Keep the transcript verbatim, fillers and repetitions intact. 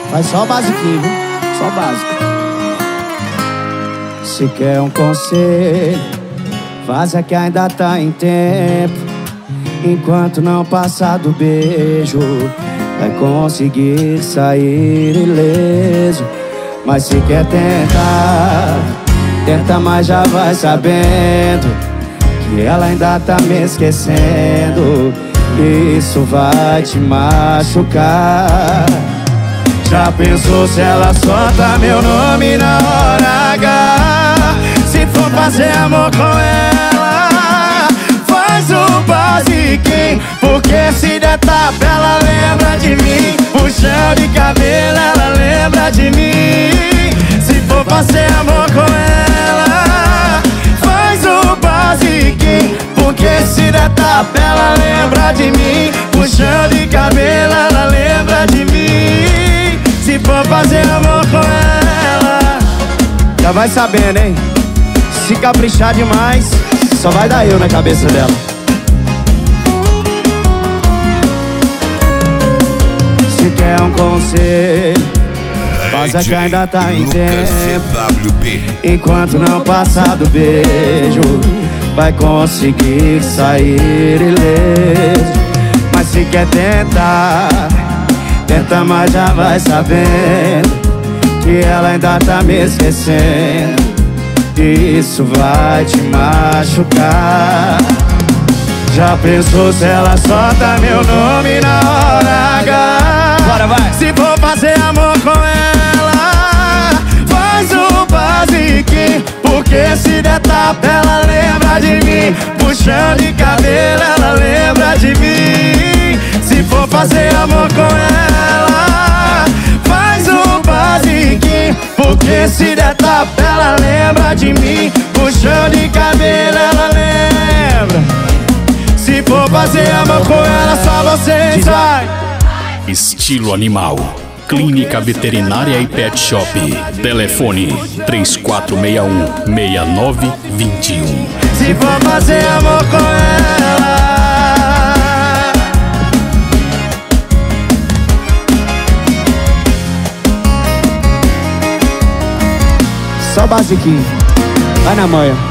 Faz só o basiquinho, viu? Só o básico. Se quer um conselho, faz é que ainda tá em tempo. Enquanto não passar do beijo, vai conseguir sair ileso. Mas se quer tentar, tenta, mas já vai sabendo que ela ainda tá me esquecendo. Isso vai te machucar. Já pensou se ela solta meu nome na hora H? Se for fazer amor com ela, faz o basiquinho, porque se der tapa ela lembra de mim. Puxão de cabelo ela lembra de mim. Se for fazer amor com ela, faz o basiquinho, porque se der tapa ela lembra de mim. Puxão de cabelo ela lembra de mim. Se for fazer amor com ela, já vai sabendo, hein? Se caprichar demais, só vai dar eu na cabeça dela. Se quer um conselho, faz a que ainda tá em tempo. Enquanto não passar do beijo, vai conseguir sair ileso. Mas se quer tentar, tenta, mas já vai sabendo que ela ainda tá me esquecendo. Isso vai te machucar. Já pensou se ela solta meu nome na hora H? Bora, vai! Se for fazer amor com ela, faz o basiquinho, porque se der tapa ela lembra de mim. Puxão de cabelo ela lembra de mim. Se for fazer amor com ela, faz o basiquinho, porque se der tapa ela lembra de mim. Puxão de cabelo ela lembra. Se for fazer amor com ela, só vocês vai. Estilo Animal, Clínica Veterinária e Pet Shop. Telefone três quatro seis um, seis nove dois um. Se for fazer amor com ela, só basiquinho, vai na manhã.